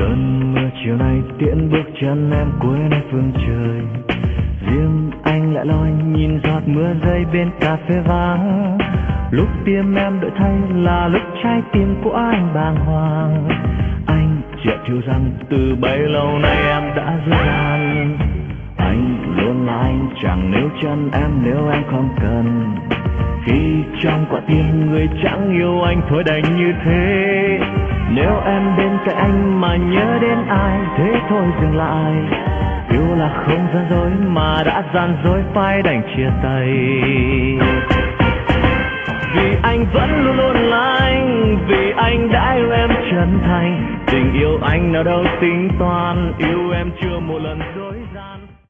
cơn mưa chiều nay tiễn bước chân em cuối nơi phương trời. Riêng anh lại loi nhìn giọt mưa rơi bên cà phê vắng. Lúc tim em đợi thay là lúc trái tim của anh bàng hoàng. Anh chợt hiểu rằng từ bấy lâu nay em đã dối gian. Anh luôn là anh, chẳng níu chân em nếu em không cần. Khi trong quả tim người chẳng yêu anh thôi đành như thế. Nếu em bên cạnh anh mà nhớ đến ai, thế thôi dừng lại. Yêu là không gian dối mà đã gian dối phải đành chia tay. Vì anh vẫn luôn luôn là anh, vì anh đã yêu em chân thành. Tình yêu anh nào đâu tính toán, yêu em chưa một lần dối.